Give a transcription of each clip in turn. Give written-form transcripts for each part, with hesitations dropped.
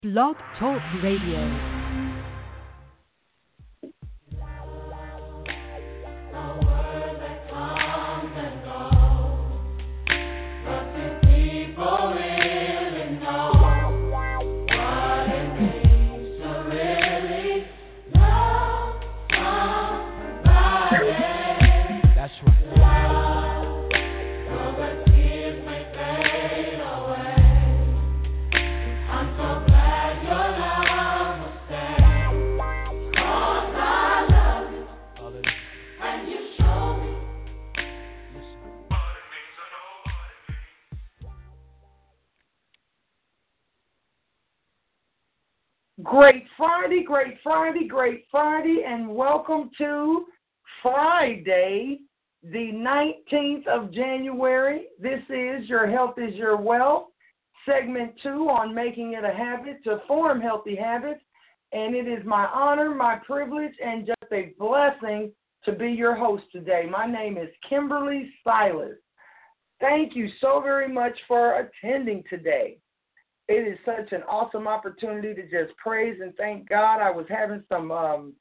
Blog Talk Radio. Great Friday, and welcome to Friday, the 19th of January. This is Your Health is Your Wealth, segment 2 on making it a habit to form healthy habits, and it is my honor, my privilege, and just a blessing to be your host today. My name is Kimberly Silas. Thank you so very much for attending today. It is such an awesome opportunity to just praise and thank God. I was having some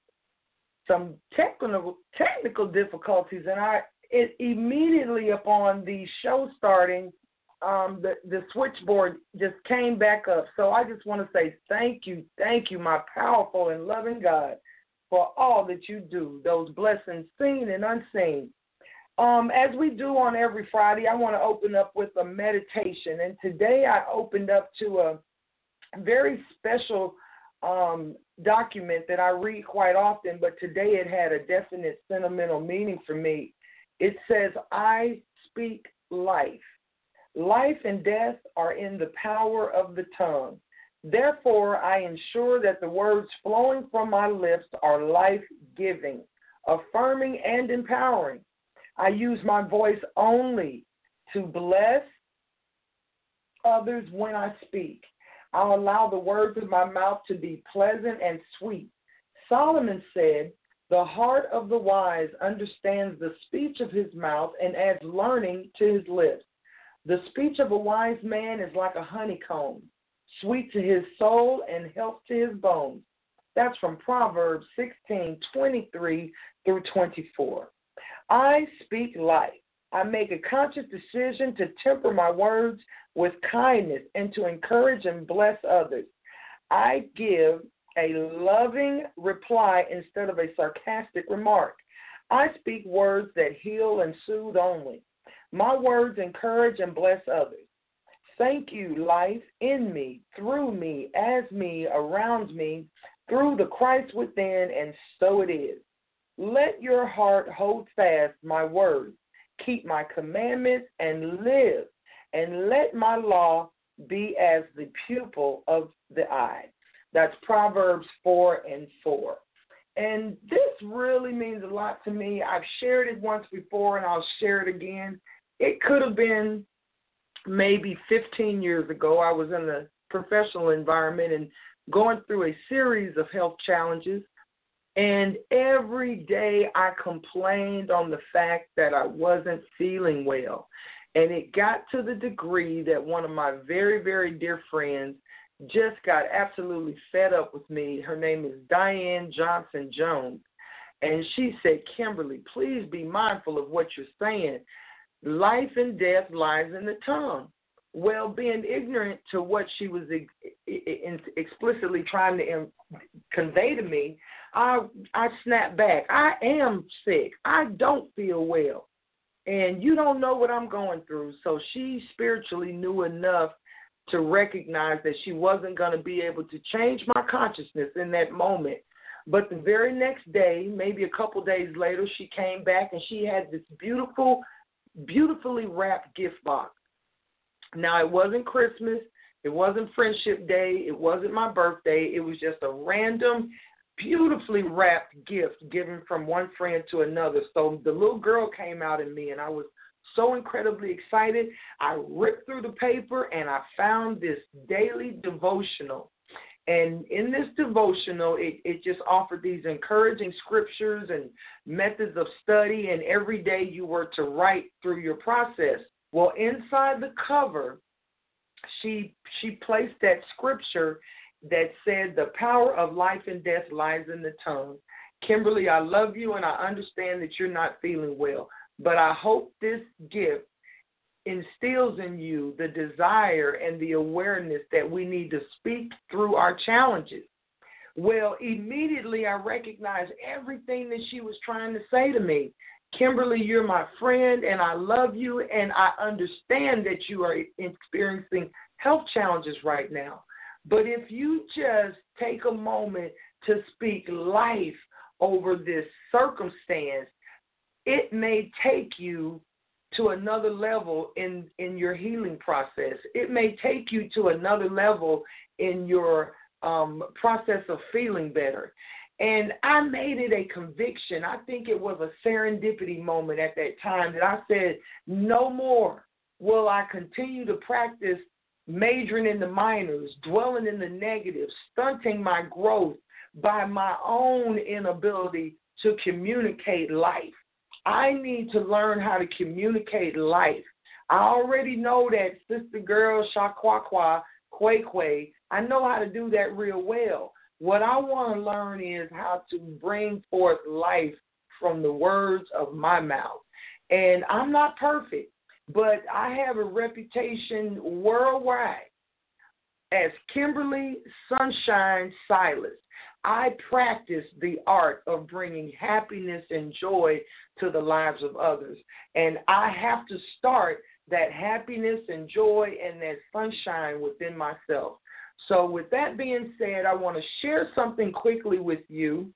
technical difficulties, and it immediately upon the show starting, the switchboard just came back up. So I just want to say thank you, my powerful and loving God, for all that you do, those blessings seen and unseen. As we do on every Friday, I want to open up with a meditation. And today I opened up to a very special document that I read quite often, but today it had a definite sentimental meaning for me. It says, I speak life. Life and death are in the power of the tongue. Therefore, I ensure that the words flowing from my lips are life-giving, affirming, and empowering. I use my voice only to bless others when I speak. I'll allow the words of my mouth to be pleasant and sweet. Solomon said, the heart of the wise understands the speech of his mouth and adds learning to his lips. The speech of a wise man is like a honeycomb, sweet to his soul and health to his bones. That's from Proverbs 16:23 through 24. I speak life. I make a conscious decision to temper my words with kindness and to encourage and bless others. I give a loving reply instead of a sarcastic remark. I speak words that heal and soothe only. My words encourage and bless others. Thank you, life, in me, through me, as me, around me, through the Christ within, and so it is. Let your heart hold fast my words, keep my commandments, and live, and let my law be as the pupil of the eye. That's Proverbs 4:4. And this really means a lot to me. I've shared it once before, and I'll share it again. It could have been maybe 15 years ago. I was in the professional environment and going through a series of health challenges. And every day I complained on the fact that I wasn't feeling well. And it got to the degree that one of my very, very dear friends just got absolutely fed up with me. Her name is Diane Johnson Jones. And she said, Kimberly, please be mindful of what you're saying. Life and death lies in the tongue. Well, being ignorant to what she was explicitly trying to convey to me, I snapped back. I am sick. I don't feel well. And you don't know what I'm going through. So she spiritually knew enough to recognize that she wasn't going to be able to change my consciousness in that moment. But the very next day, maybe a couple days later, she came back and she had this beautifully wrapped gift box. Now, it wasn't Christmas. It wasn't Friendship Day. It wasn't my birthday. It was just a random, beautifully wrapped gift given from one friend to another. So the little girl came out in me, and I was so incredibly excited. I ripped through the paper, and I found this daily devotional. And in this devotional, it just offered these encouraging scriptures and methods of study, and every day you were to write through your process. Well, inside the cover, she placed that scripture that said, the power of life and death lies in the tongue. Kimberly, I love you, and I understand that you're not feeling well, but I hope this gift instills in you the desire and the awareness that we need to speak through our challenges. Well, immediately I recognized everything that she was trying to say to me. Kimberly, you're my friend, and I love you, and I understand that you are experiencing health challenges right now. But if you just take a moment to speak life over this circumstance, it may take you to another level in your healing process. It may take you to another level in your process of feeling better. And I made it a conviction. I think it was a serendipity moment at that time that I said, no more will I continue to practice majoring in the minors, dwelling in the negatives, stunting my growth by my own inability to communicate life. I need to learn how to communicate life. I already know that Sister Girl Shakwakwa, Kwekwe, I know how to do that real well. What I want to learn is how to bring forth life from the words of my mouth. And I'm not perfect, but I have a reputation worldwide as Kimberly Sunshine Silas. I practice the art of bringing happiness and joy to the lives of others. And I have to start that happiness and joy and that sunshine within myself. So with that being said, I want to share something quickly with you,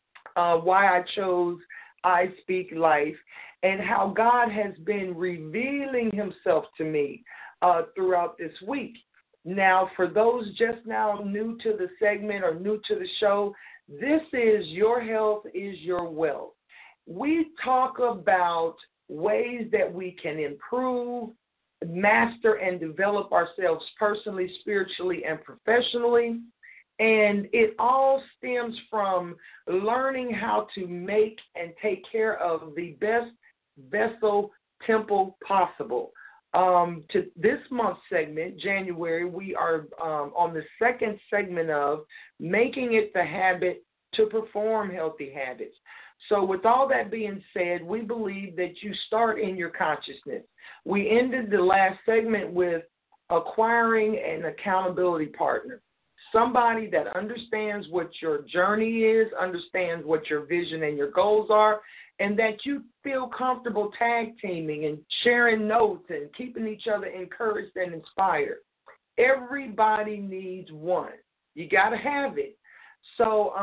why I chose I Speak Life and how God has been revealing himself to me throughout this week. Now, for those just now new to the segment or new to the show, this is Your Health is Your Wealth. We talk about ways that we can improve, master, and develop ourselves personally, spiritually, and professionally. And it all stems from learning how to make and take care of the best vessel temple possible. To this month's segment, January, we are on the second segment of making it the habit to perform healthy habits. So with all that being said, we believe that you start in your consciousness. We ended the last segment with acquiring an accountability partner, somebody that understands what your journey is, understands what your vision and your goals are, and that you feel comfortable tag teaming and sharing notes and keeping each other encouraged and inspired. Everybody needs one. You got to have it. So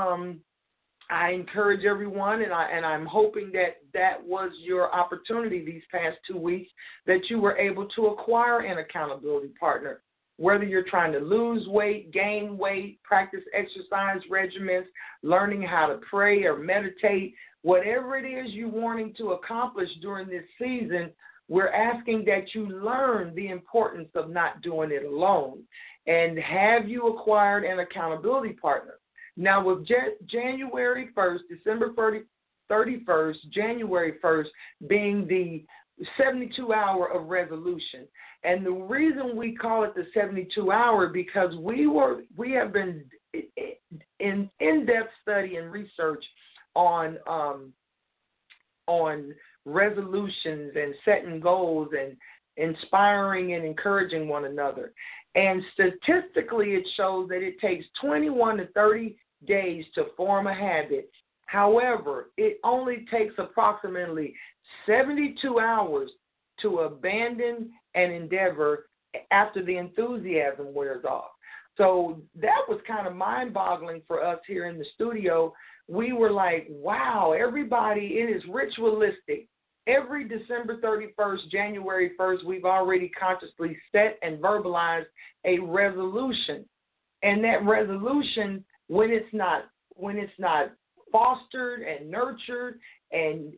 I encourage everyone, and I'm hoping that was your opportunity these past 2 weeks, that you were able to acquire an accountability partner. Whether you're trying to lose weight, gain weight, practice exercise regimens, learning how to pray or meditate, whatever it is you're wanting to accomplish during this season, we're asking that you learn the importance of not doing it alone. And have you acquired an accountability partner? Now, with January 1st, December 31st, January 1st being the 72-hour of resolution. And the reason we call it the 72-hour because we have been in in-depth study and research on resolutions and setting goals and inspiring and encouraging one another. And statistically, it shows that it takes 21 to 30 days to form a habit. However, it only takes approximately 72 hours to abandon an endeavor after the enthusiasm wears off. So that was kind of mind-boggling for us here in the studio. We were like, wow, everybody, it is ritualistic. Every December 31st, January 1st, we've already consciously set and verbalized a resolution. And that resolution, when it's not fostered and nurtured and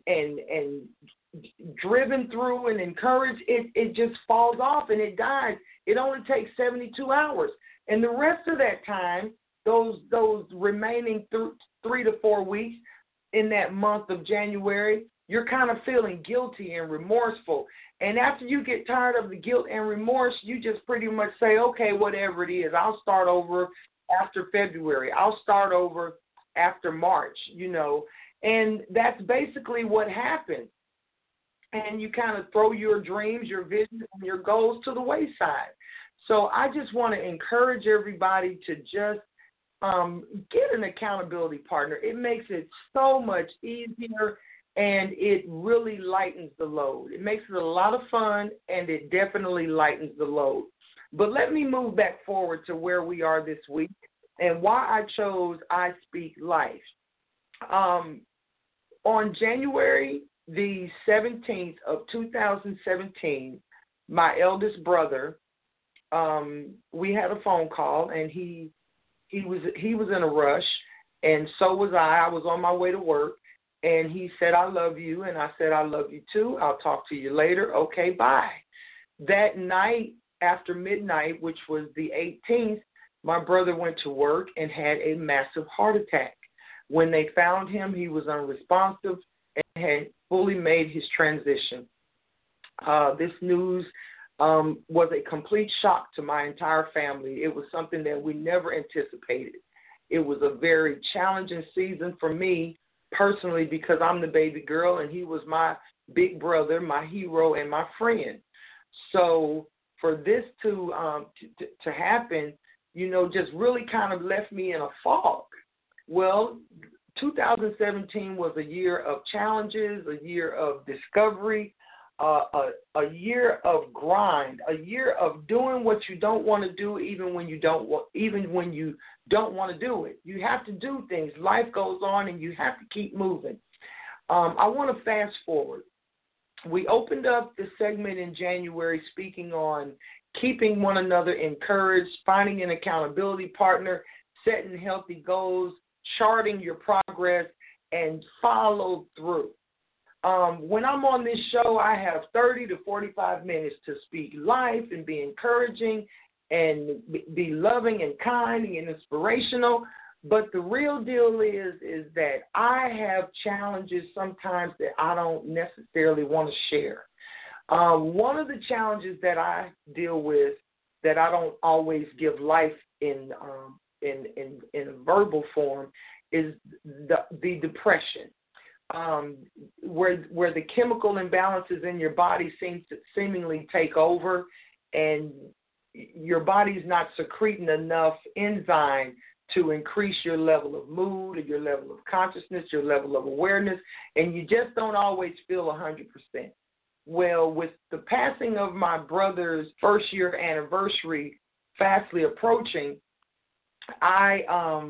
driven through and encouraged, it just falls off and it dies. It only takes 72 hours. And the rest of that time, those remaining 3 to 4 weeks in that month of January, you're kind of feeling guilty and remorseful. And after you get tired of the guilt and remorse, you just pretty much say, okay, whatever it is, I'll start over after February. I'll start over after March, and that's basically what happened. And you kind of throw your dreams, your visions, and your goals to the wayside. So I just want to encourage everybody to just get an accountability partner. It makes it so much easier, and it really lightens the load. It makes it a lot of fun, and it definitely lightens the load. But let me move back forward to where we are this week and why I chose I Speak Life. On January the 17th of 2017, my eldest brother, we had a phone call, and he was in a rush, and so was I. I was on my way to work, and he said, "I love you," and I said, "I love you too. I'll talk to you later. Okay, bye." That night after midnight, which was the 18th, my brother went to work and had a massive heart attack. When they found him, he was unresponsive and had fully made his transition. This news was a complete shock to my entire family. It was something that we never anticipated. It was a very challenging season for me personally because I'm the baby girl and he was my big brother, my hero, and my friend. So for this to happen, just really kind of left me in a fog. Well, 2017 was a year of challenges, a year of discovery, a year of grind, a year of doing what you don't want to do, even when you don't want to do it. You have to do things. Life goes on, and you have to keep moving. I want to fast forward. We opened up the segment in January speaking on keeping one another encouraged, finding an accountability partner, setting healthy goals, charting your progress, and follow through. When I'm on this show, I have 30 to 45 minutes to speak life and be encouraging and be loving and kind and inspirational. But the real deal is that I have challenges sometimes that I don't necessarily want to share. One of the challenges that I deal with that I don't always give life in a verbal form is the depression, where the chemical imbalances in your body seemingly take over, and your body's not secreting enough enzyme to increase your level of mood or your level of consciousness, your level of awareness, and you just don't always feel 100%. Well, with the passing of my brother's first year anniversary fastly approaching, I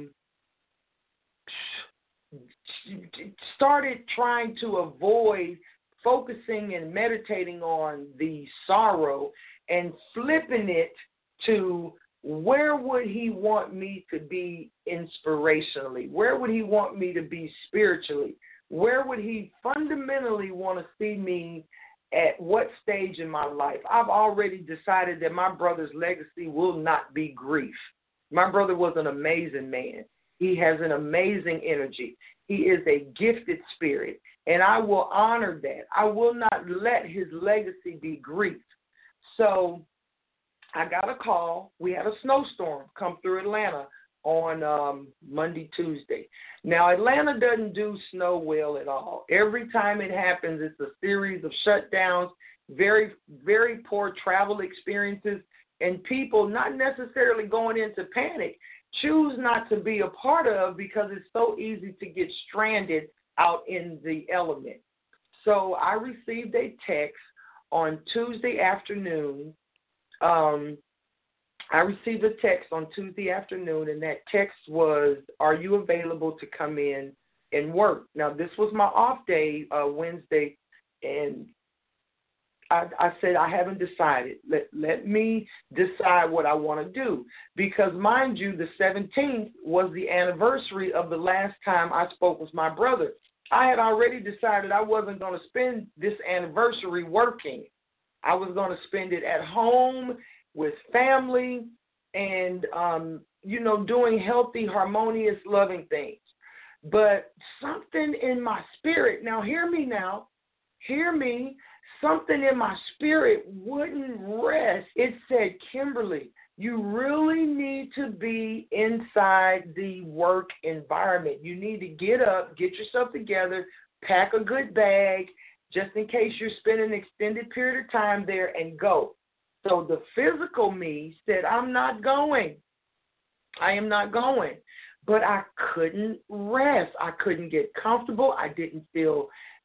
started trying to avoid focusing and meditating on the sorrow and flipping it to where would he want me to be inspirationally? Where would he want me to be spiritually? Where would he fundamentally want to see me at what stage in my life? I've already decided that my brother's legacy will not be grief. My brother was an amazing man. He has an amazing energy. He is a gifted spirit, and I will honor that. I will not let his legacy be grief. So I got a call. We had a snowstorm come through Atlanta on Monday, Tuesday. Now, Atlanta doesn't do snow well at all. Every time it happens, it's a series of shutdowns, very, very poor travel experiences, and people not necessarily going into panic, choose not to be a part of because it's so easy to get stranded out in the element. So I received a text on Tuesday afternoon. I received a text on Tuesday afternoon, and that text was, "Are you available to come in and work?" Now, this was my off day, Wednesday, and I said, I haven't decided. Let me decide what I want to do. Because, mind you, the 17th was the anniversary of the last time I spoke with my brother. I had already decided I wasn't going to spend this anniversary working. I was going to spend it at home with family and, doing healthy, harmonious, loving things. But something in my spirit, now hear me, something in my spirit wouldn't rest. It said, "Kimberly, You really need to be inside the work environment. You need to get up, get yourself together, pack a good bag, just in case you're spending an extended period of time there, and go. So the physical me said, I'm not going. I am not going. But I couldn't rest. I couldn't get comfortable. I didn't feel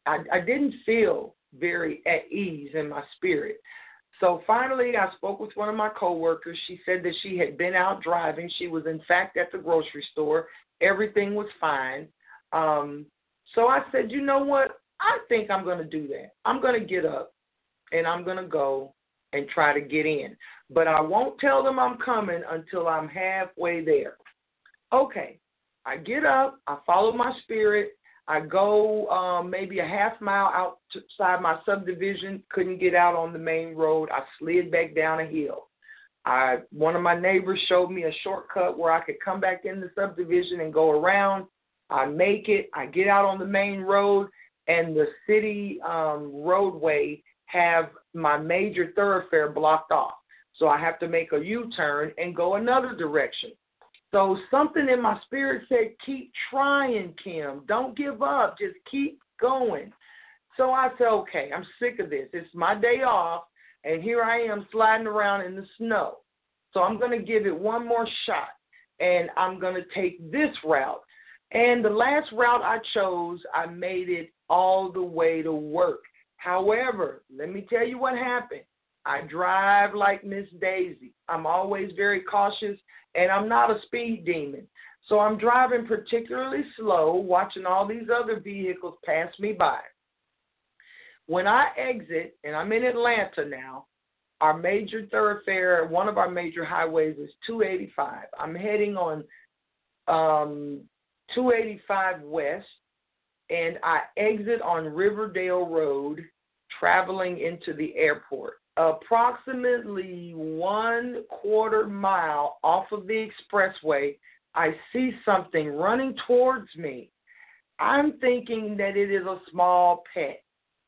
very at ease in my spirit. So finally, I spoke with one of my coworkers. She said that she had been out driving. She was, in fact, at the grocery store. Everything was fine. So I said, you know what? I think I'm going to do that. I'm going to get up, and I'm going to go and try to get in. But I won't tell them I'm coming until I'm halfway there. Okay. I get up. I follow my spirit. I go maybe a half mile outside my subdivision, couldn't get out on the main road. I slid back down a hill. One of my neighbors showed me a shortcut where I could come back in the subdivision and go around. I make it. I get out on the main road, and the city roadway have my major thoroughfare blocked off. So I have to make a U-turn and go another direction. So something in my spirit said, keep trying, Kim. Don't give up. Just keep going. So I said, okay, I'm sick of this. It's my day off, and here I am sliding around in the snow. So I'm going to give it one more shot, and I'm going to take this route. And the last route I chose, I made it all the way to work. However, let me tell you what happened. I drive like Miss Daisy. I'm always very cautious, and I'm not a speed demon. So I'm driving particularly slow, watching all these other vehicles pass me by. When I exit, and I'm in Atlanta now, our major thoroughfare, one of our major highways is 285. I'm heading on 285 West, and I exit on Riverdale Road, traveling into the airport. Approximately 1/4 mile off of the expressway, I see something running towards me. I'm thinking that it is a small pet.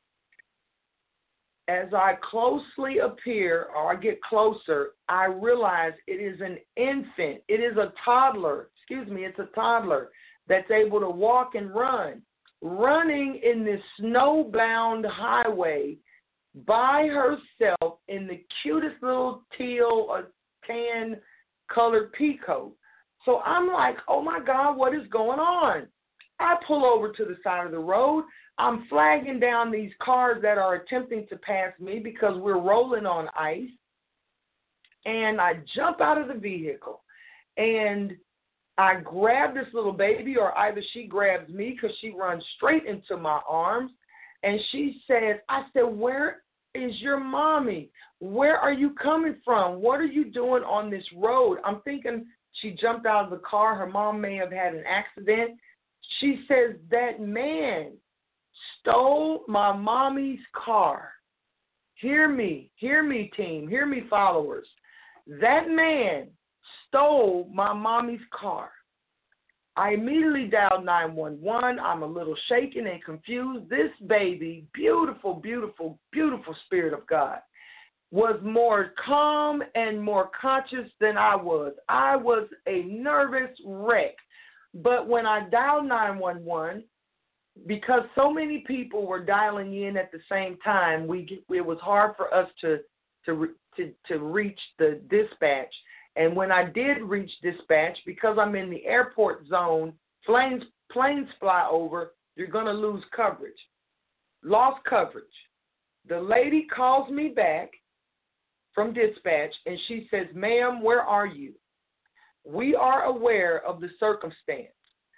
As I closely appear, or I get closer, I realize it is an infant. It is a toddler. It's a toddler that's able to walk and run. Running in this snowbound highway by herself in the cutest little teal or tan colored peacoat. So I'm like, oh my God, what is going on? I pull over to the side of the road. I'm flagging down these cars that are attempting to pass me because we're rolling on ice. And I jump out of the vehicle and I grab this little baby, or either she grabs me because she runs straight into my arms. And she says, I said, where is your mommy? Where are you coming from? What are you doing on this road? I'm thinking she jumped out of the car. Her mom may have had an accident. She says, that man stole my mommy's car. Hear me, team. Hear me, followers. That man stole my mommy's car. I immediately dialed 911. I'm a little shaken and confused. This baby, beautiful, beautiful, beautiful Spirit of God, was more calm and more conscious than I was. I was a nervous wreck. But when I dialed 911, because so many people were dialing in at the same time, it was hard for us to reach the dispatch. And when I did reach dispatch, because I'm in the airport zone, planes fly over, you're going to lose coverage. Lost coverage. The lady calls me back from dispatch, and she says, ma'am, where are you? We are aware of the circumstance.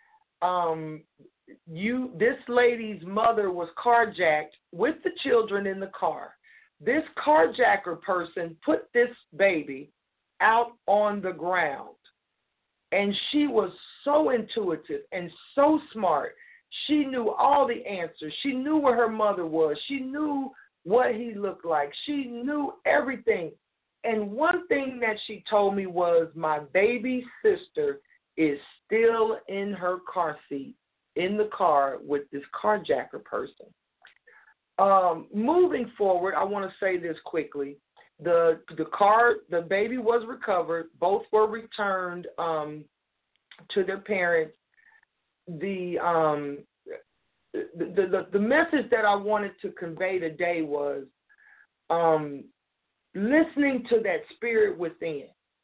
This lady's mother was carjacked with the children in the car. This carjacker person put this baby out on the ground. And she was so intuitive and so smart. She knew all the answers. She knew where her mother was. She knew what he looked like. She knew everything. And one thing that she told me was, my baby sister is still in her car seat, in the car with this carjacker person. Moving forward, I want to say this quickly. The baby was recovered. Both were returned to their parents. The message that I wanted to convey today was listening to that spirit within,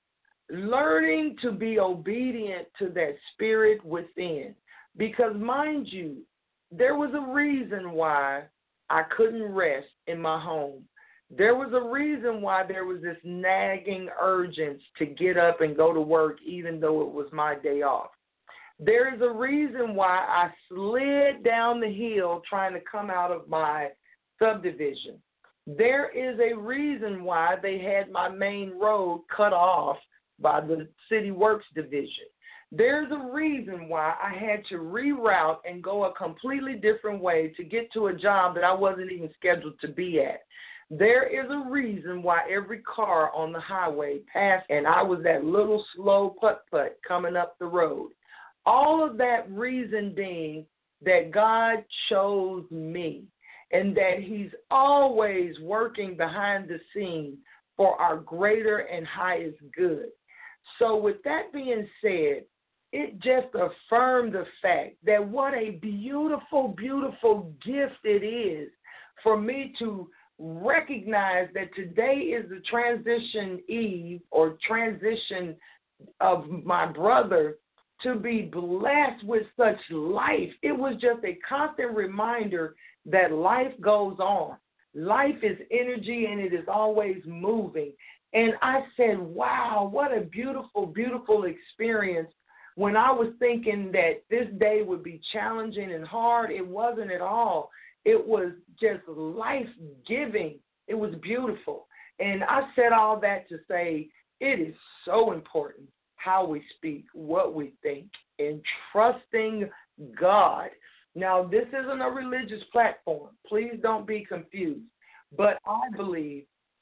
learning to be obedient to that spirit within. Because mind you, there was a reason why I couldn't rest in my home. There was a reason why there was this nagging urgency to get up and go to work even though it was my day off. There is a reason why I slid down the hill trying to come out of my subdivision. There is a reason why they had my main road cut off by the City Works Division. There's a reason why I had to reroute and go a completely different way to get to a job that I wasn't even scheduled to be at. There is a reason why every car on the highway passed and I was that little slow putt-putt coming up the road. All of that reason being that God chose me and that he's always working behind the scenes for our greater and highest good. So with that being said, it just affirmed the fact that what a beautiful, beautiful gift it is for me to recognize that today is the transition eve or transition of my brother to be blessed with such life. It was just a constant reminder that life goes on. Life is energy and it is always moving. And I said, wow, what a beautiful, beautiful experience. When I was thinking that this day would be challenging and hard, it wasn't at all. It was just life-giving. It was beautiful. And I said all that to say it is so important how we speak, what we think, and trusting God. Now, this isn't a religious platform. Please don't be confused. But I believe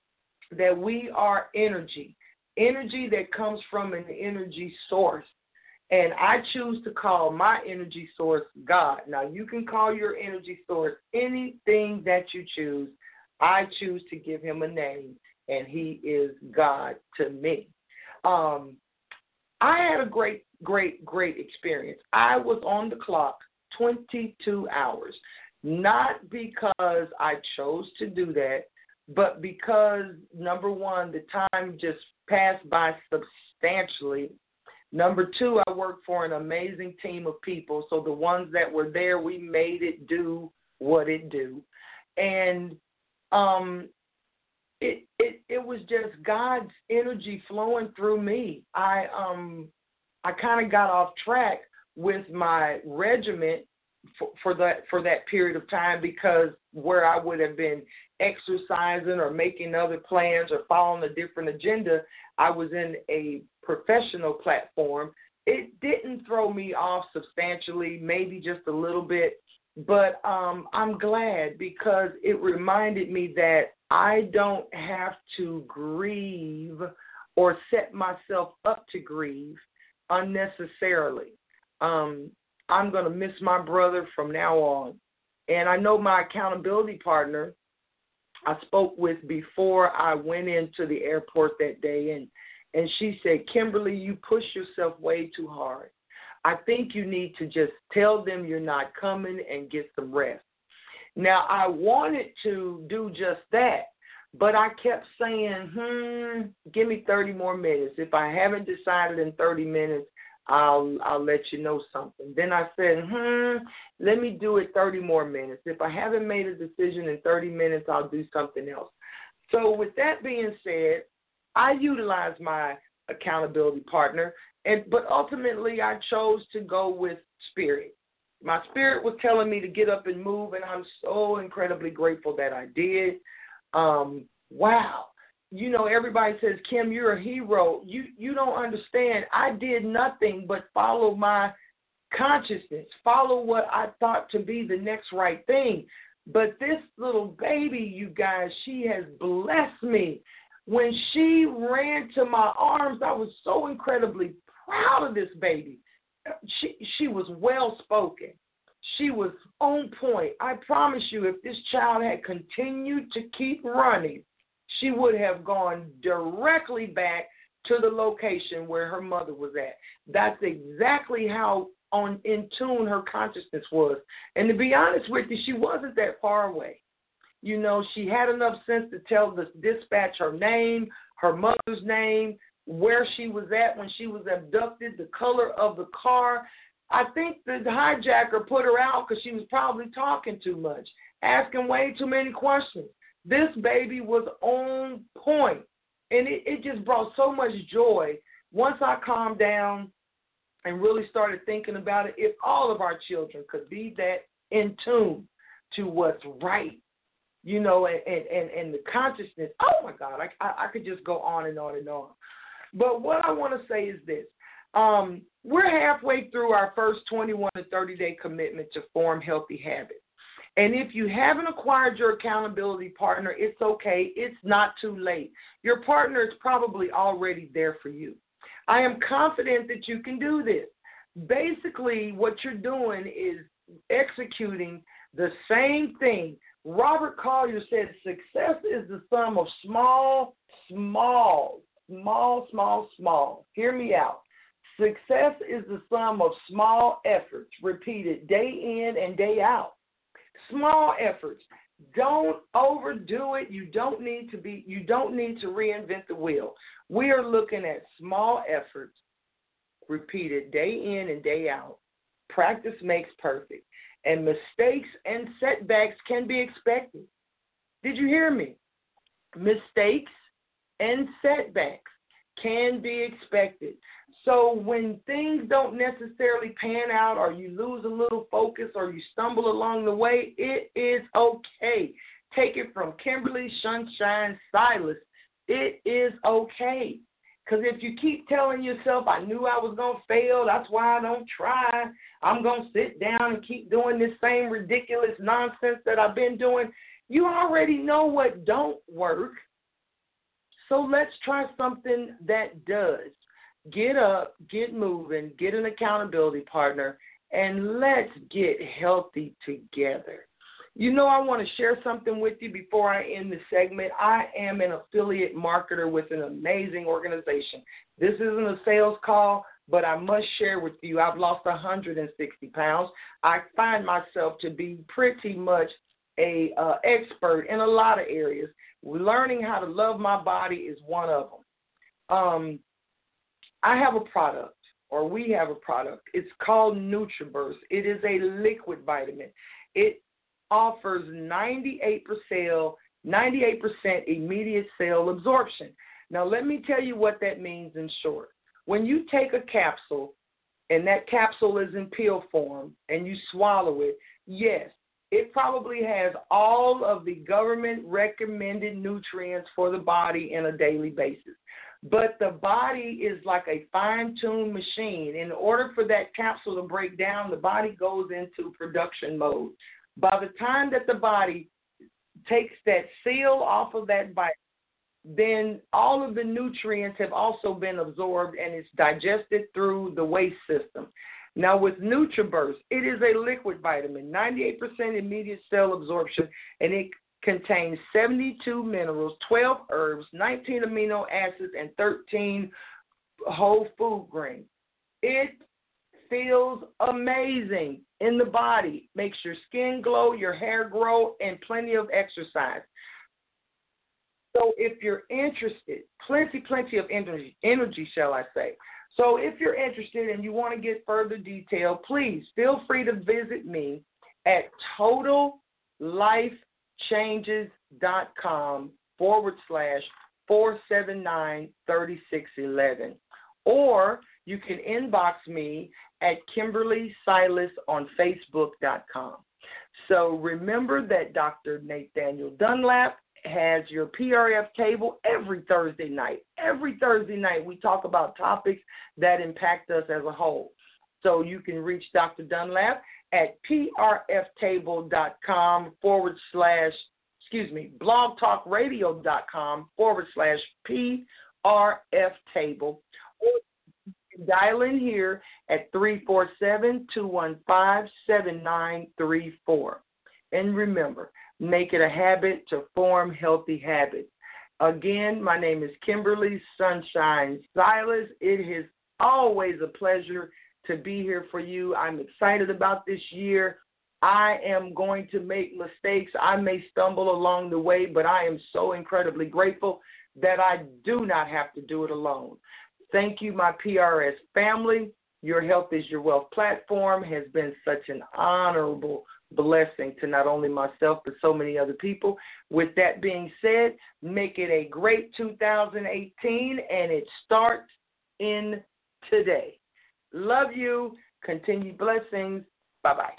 that we are energy that comes from an energy source. And I choose to call my energy source God. Now, you can call your energy source anything that you choose. I choose to give him a name, and he is God to me. I had a great, great, great experience. I was on the clock 22 hours, not because I chose to do that, but because, number one, the time just passed by substantially. Number two, I worked for an amazing team of people. So the ones that were there, we made it do what it do. And it was just God's energy flowing through me. I kind of got off track with my regiment for that period of time, because where I would have been exercising or making other plans or following a different agenda, I was in a professional platform. It didn't throw me off substantially, maybe just a little bit, but I'm glad, because it reminded me that I don't have to grieve or set myself up to grieve unnecessarily. I'm going to miss my brother from now on. And I know my accountability partner I spoke with before I went into the airport that day, and she said, Kimberly, you push yourself way too hard. I think you need to just tell them you're not coming and get some rest. Now, I wanted to do just that, but I kept saying, give me 30 more minutes. If I haven't decided in 30 minutes, I'll let you know something. Then I said, let me do it 30 more minutes. If I haven't made a decision in 30 minutes, I'll do something else. So with that being said, I utilized my accountability partner, but ultimately I chose to go with spirit. My spirit was telling me to get up and move, and I'm so incredibly grateful that I did. Wow. You know, everybody says, Kim, you're a hero. You don't understand. I did nothing but follow my consciousness, follow what I thought to be the next right thing. But this little baby, you guys, she has blessed me. When she ran to my arms, I was so incredibly proud of this baby. She was well-spoken. She was on point. I promise you, if this child had continued to keep running, she would have gone directly back to the location where her mother was at. That's exactly how in tune her consciousness was. And to be honest with you, she wasn't that far away. You know, she had enough sense to tell the dispatch her name, her mother's name, where she was at when she was abducted, the color of the car. I think the hijacker put her out because she was probably talking too much, asking way too many questions. This baby was on point, and it just brought so much joy. Once I calmed down and really started thinking about it, if all of our children could be that in tune to what's right, you know, and the consciousness, oh, my God, I could just go on and on and on. But what I want to say is this. We're halfway through our first 21 to 30-day commitment to form healthy habits. And if you haven't acquired your accountability partner, it's okay. It's not too late. Your partner is probably already there for you. I am confident that you can do this. Basically, what you're doing is executing the same thing. Robert Collier said success is the sum of small. Hear me out. Success is the sum of small efforts repeated day in and day out. Small efforts. Don't overdo it. You don't need to reinvent the wheel. We are looking at small efforts repeated day in and day out. Practice makes perfect. And mistakes and setbacks can be expected. Did you hear me? Mistakes and setbacks can be expected. So when things don't necessarily pan out, or you lose a little focus, or you stumble along the way, it is okay. Take it from Kimberly Sunshine Silas. It is okay. Because if you keep telling yourself, I knew I was going to fail, that's why I don't try, I'm going to sit down and keep doing this same ridiculous nonsense that I've been doing, you already know what don't work. So let's try something that does. Get up, get moving, get an accountability partner, and let's get healthy together. You know, I want to share something with you before I end the segment. I am an affiliate marketer with an amazing organization. This isn't a sales call, but I must share with you, I've lost 160 pounds. I find myself to be pretty much a expert in a lot of areas. Learning how to love my body is one of them. I have a product, or we have a product. It's called NutriBurst. It is a liquid vitamin. It offers 98% immediate cell absorption. Now, let me tell you what that means in short. When you take a capsule, and that capsule is in pill form, and you swallow it, yes, it probably has all of the government-recommended nutrients for the body on a daily basis. But the body is like a fine-tuned machine. In order for that capsule to break down, the body goes into production mode. By the time that the body takes that seal off of that vitamin, then all of the nutrients have also been absorbed and it's digested through the waste system. Now with NutriBurst, it is a liquid vitamin, 98% immediate cell absorption, and it contains 72 minerals, 12 herbs, 19 amino acids, and 13 whole food grains. It feels amazing in the body, makes your skin glow, your hair grow, and plenty of exercise. So if you're interested, plenty of energy, shall I say. So if you're interested and you want to get further detail, please feel free to visit me at totallifechanges.com/479-3611. Or you can inbox me at Kimberly Silas on Facebook.com. So remember that Dr. Nathaniel Dunlap has your PRF table every Thursday night. Every Thursday night we talk about topics that impact us as a whole. So you can reach Dr. Dunlap at blogtalkradio.com/PRF table. Or dial in here at 347-215-7934. And remember, make it a habit to form healthy habits. Again, my name is Kimberly Sunshine Silas. It is always a pleasure to be here for you. I'm excited about this year. I am going to make mistakes. I may stumble along the way, but I am so incredibly grateful that I do not have to do it alone. Thank you, my PRS family. Your Health is Your Wealth platform has been such an honorable blessing to not only myself, but so many other people. With that being said, make it a great 2018, and it starts in today. Love you. Continued blessings. Bye-bye.